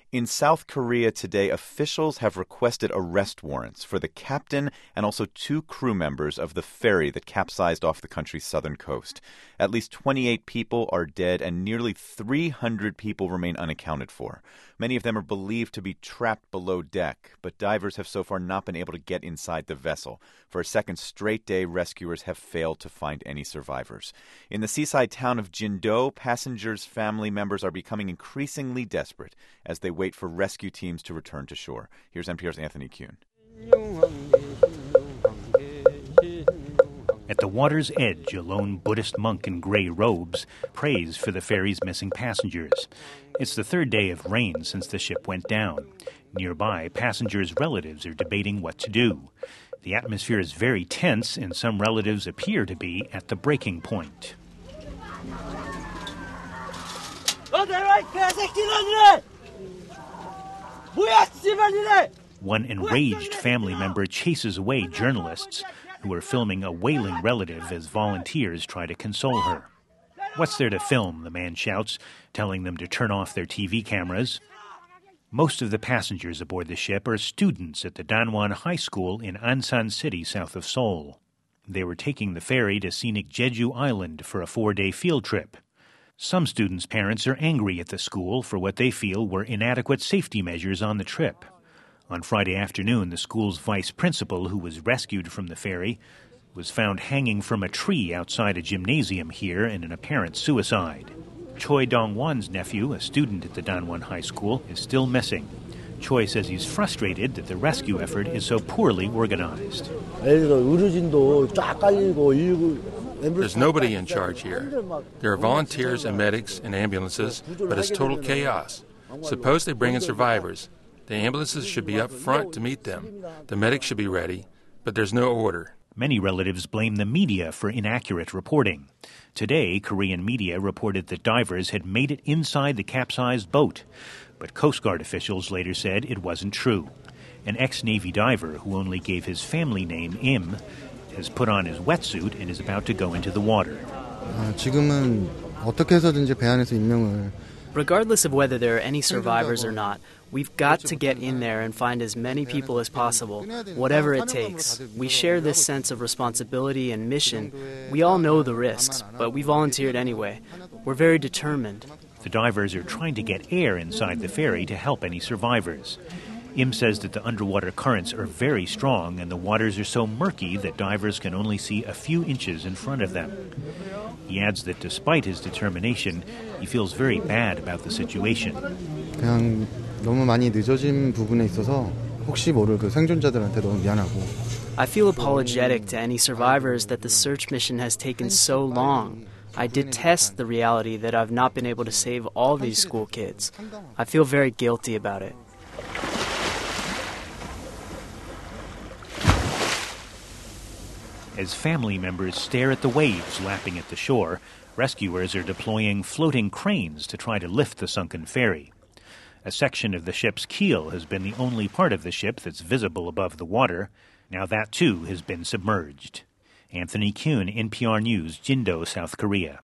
In South Korea today, officials have requested arrest warrants for the captain and also 2 crew members of the ferry that capsized off the country's southern coast. At least 28 people are dead and nearly 300 people remain unaccounted for. Many of them are believed to be trapped below deck, but divers have so far not been able to get inside the vessel. For a second straight day, rescuers have failed to find any survivors. In the seaside town of Jindo, passengers' family members are becoming increasingly desperate as they wait for rescue teams to return to shore. Here's NPR's Anthony Kuhn. At the water's edge, a lone Buddhist monk in gray robes prays for the ferry's missing passengers. It's the 3rd day of rain since the ship went down. Nearby, passengers' relatives are debating what to do. The atmosphere is very tense, and some relatives appear to be at the breaking point. One enraged family member chases away journalists who are filming a wailing relative as volunteers try to console her. "What's there to film?" the man shouts, telling them to turn off their TV cameras. Most of the passengers aboard the ship are students at the Danwon High School in Ansan City, south of Seoul. They were taking the ferry to scenic Jeju Island for a 4-day field trip. Some students' parents are angry at the school for what they feel were inadequate safety measures on the trip. On Friday afternoon, the school's vice principal, who was rescued from the ferry, was found hanging from a tree outside a gymnasium here in an apparent suicide. Choi Dong-won's nephew, a student at the Danwon High School, is still missing. Choi says he's frustrated that the rescue effort is so poorly organized. There's nobody in charge here. There are volunteers and medics and ambulances, but it's total chaos. Suppose they bring in survivors. The ambulances should be up front to meet them. The medics should be ready, but there's no order. Many relatives blame the media for inaccurate reporting. Today, Korean media reported that divers had made it inside the capsized boat, but Coast Guard officials later said it wasn't true. An ex-Navy diver who only gave his family name Im has put on his wetsuit and is about to go into the water. 지금은 어떻게 해서든지 배 안에서 인명을 Regardless of whether there are any survivors or not, we've got to get in there and find as many people as possible, whatever it takes. We share this sense of responsibility and mission. We all know the risks, but we volunteered anyway. We're very determined. The divers are trying to get air inside the ferry to help any survivors. Im says that the underwater currents are very strong and the waters are so murky that divers can only see a few inches in front of them. He adds that despite his determination, he feels very bad about the situation. 그냥 너무 많이 늦어진 부분에 있어서 혹시 모를 그 생존자들한테 너무 미안하고. I feel apologetic to any survivors that the search mission has taken so long. I detest the reality that I've not been able to save all these school kids. I feel very guilty about it. As family members stare at the waves lapping at the shore, rescuers are deploying floating cranes to try to lift the sunken ferry. A section of the ship's keel has been the only part of the ship that's visible above the water. Now that, too, has been submerged. Anthony Kuhn, NPR News, Jindo, South Korea.